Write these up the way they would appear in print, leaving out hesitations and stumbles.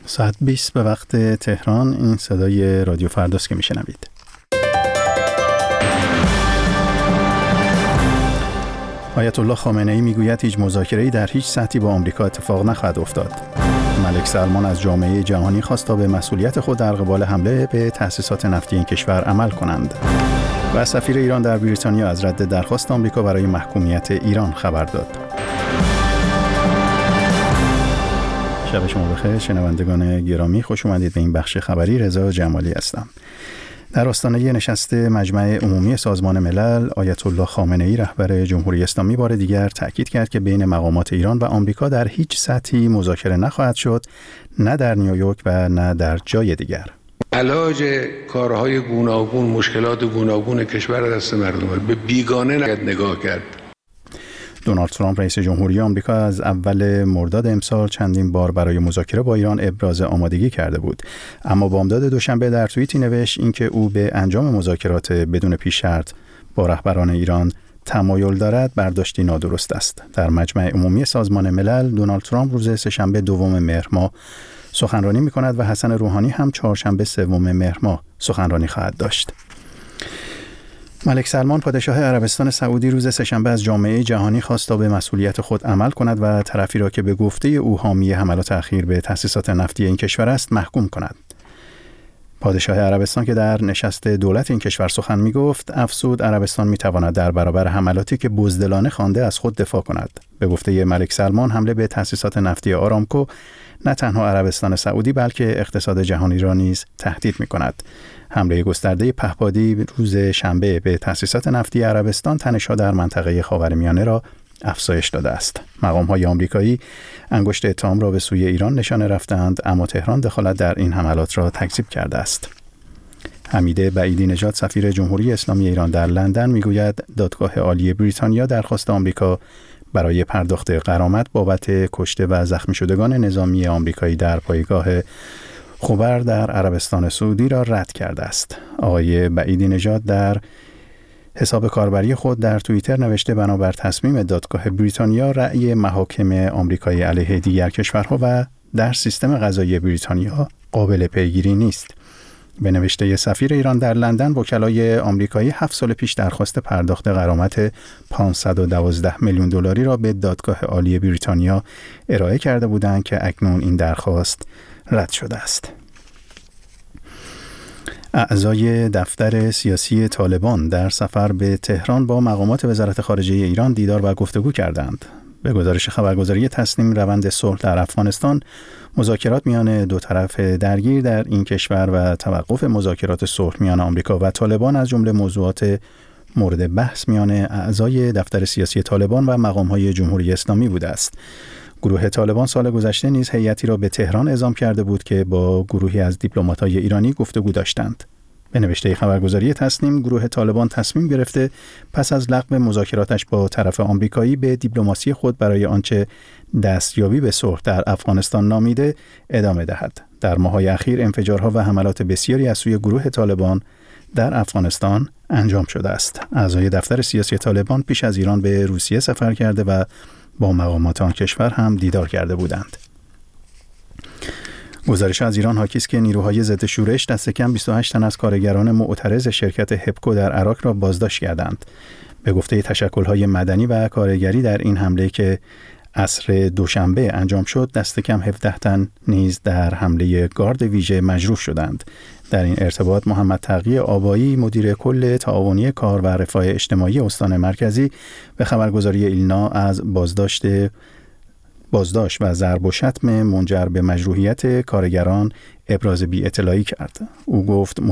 ساعت 20 به وقت تهران. این صدای رادیو فرداست که میشنوید. آیت الله خامنه‌ای میگوید هیچ مذاکره‌ای در هیچ سطحی با آمریکا اتفاق نخواهد افتاد. ملک سلمان از جامعه جهانی خواست تا به مسئولیت خود در قبال حمله به تأسیسات نفتی این کشور عمل کنند. و سفیر ایران در بریتانیا از رد درخواست آمریکا برای محکومیت ایران خبر داد. شب شما بخیر شنوندگان گرامی، خوش اومدید به این بخش خبری. رضا جمالی هستم. در آستانه نشست مجمع عمومی سازمان ملل، آیت الله خامنه‌ای رهبر جمهوری اسلامی بار دیگر تاکید کرد که بین مقامات ایران و آمریکا در هیچ سطحی مذاکره نخواهد شد، نه در نیویورک و نه در جای دیگر. علاج کارهای گوناگون، مشکلات گوناگون کشور دست مردمه، به بیگانه نگاه کرد. دونالد ترامپ رئیس جمهوری آمریکا از اول مرداد امسال چندین بار برای مذاکره با ایران ابراز آمادگی کرده بود، اما بامداد دوشنبه در توییتی نوشت اینکه او به انجام مذاکرات بدون پیش شرط با رهبران ایران تمایل دارد برداشتی نادرست است. در مجمع عمومی سازمان ملل دونالد ترامپ روز سه‌شنبه 2 مهر ماه سخنرانی می‌کند و حسن روحانی هم چهارشنبه 3 مهر ماه سخنرانی خواهد داشت. ملک سلمان پادشاه عربستان سعودی روز سه‌شنبه از جامعه جهانی خواست تا به مسئولیت خود عمل کند و طرفی را که به گفته او حامی حملات اخیر به تأسیسات نفتی این کشور است محکوم کند. پادشاه عربستان که در نشست دولت این کشور سخن می‌گفت، افزود عربستان می‌تواند در برابر حملاتی که بزدلانه خوانده از خود دفاع کند. به گفته ملک سلمان حمله به تأسیسات نفتی آرامکو نه تنها عربستان سعودی بلکه اقتصاد جهانی را نیز تهدید می‌کند. حمله گسترده پهپادی روز شنبه به تأسیسات نفتی عربستان تنش‌ها در منطقه خاورمیانه را افزایش داده است. مقام‌های آمریکایی انگشت اتهام را به سوی ایران نشانه رفتند، اما تهران دخالت در این حملات را تکذیب کرده است. حمیده بعیدی نژاد سفیر جمهوری اسلامی ایران در لندن میگوید دادگاه عالی بریتانیا درخواست آمریکا برای پرداخت غرامت بابت کشته و زخمی شدگان نظامی آمریکایی در پایگاه خوبر در عربستان سعودی را رد کرده است. آقای بعیدی نژاد در حساب کاربری خود در توییتر نوشته بنابر تصمیم دادگاه بریتانیا رأی محاکم آمریکایی علیه دیگر کشورها و در سیستم قضایی بریتانیا قابل پیگیری نیست. به نوشته سفیر ایران در لندن، وکلای آمریکایی 7 سال پیش درخواست پرداخت غرامت 512 میلیون دلاری را به دادگاه عالی بریتانیا ارائه کرده بودند که اکنون این درخواست رد شده است. اعضای دفتر سیاسی طالبان در سفر به تهران با مقامات وزارت خارجه ایران دیدار و گفتگو کردند. به گزارش خبرگزاری تسنیم، روند صلح در افغانستان، مذاکرات میان دو طرف درگیر در این کشور و توقف مذاکرات صلح میان آمریکا و طالبان از جمله موضوعات مورد بحث میان اعضای دفتر سیاسی طالبان و مقام‌های جمهوری اسلامی بوده است. گروه طالبان سال گذشته نیز هیئتی را به تهران اعزام کرده بود که با گروهی از دیپلمات‌های ایرانی گفتگو داشتند. به نوشته خبرگزاری تسنیم، گروه طالبان تصمیم گرفته پس از لغو مذاکراتش با طرف آمریکایی به دیپلماسی خود برای آنچه دستیابی به صلح در افغانستان نامیده ادامه دهد. در ماه‌های اخیر انفجارها و حملات بسیاری از سوی گروه طالبان در افغانستان انجام شده است. اعضای دفتر سیاسی طالبان پیش از ایران به روسیه سفر کرده و با مقامات آن کشور هم دیدار کرده بودند. گزارش از ایران حاکی است که نیروهای ضد شورش دست کم 28 تن از کارگران معترض شرکت هپکو در عراق را بازداشت کردند. به گفته تشکل‌های مدنی و کارگری در این حمله که عصر دوشنبه انجام شد، دست کم 17 تن نیز در حمله گارد ویژه مجروح شدند. در این ارتباط محمد تقی آبایی، مدیر کل تعاونی کار و رفاه اجتماعی استان مرکزی، به خبرگزاری ایلنا از بازداشت و ضرب و شتم منجر به مجروحیت کارگران ابراز بی‌اطلاعی کرد. او گفت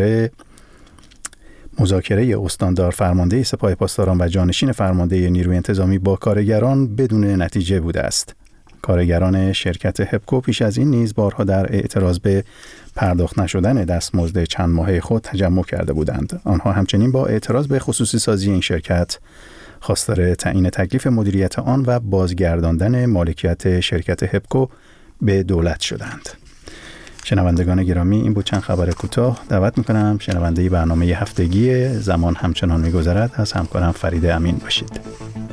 مذاکره استاندار فرمانده سپاه پاسداران و جانشین فرمانده نیروی انتظامی با کارگران بدون نتیجه بوده است. کارگران شرکت هپکو پیش از این نیز بارها در اعتراض به پرداخت نشدن دستمزد چند ماهه خود تجمع کرده بودند. آنها همچنین با اعتراض به خصوصی سازی این شرکت خواستار تعیین تکلیف مدیریت آن و بازگرداندن مالکیت شرکت هپکو به دولت شدند. شنوندگان گرامی، این بود چند خبر کوتاه. دعوت میکنم شنونده برنامه هفتگی زمان همچنان میگذرد از همکارم فرید امین باشید.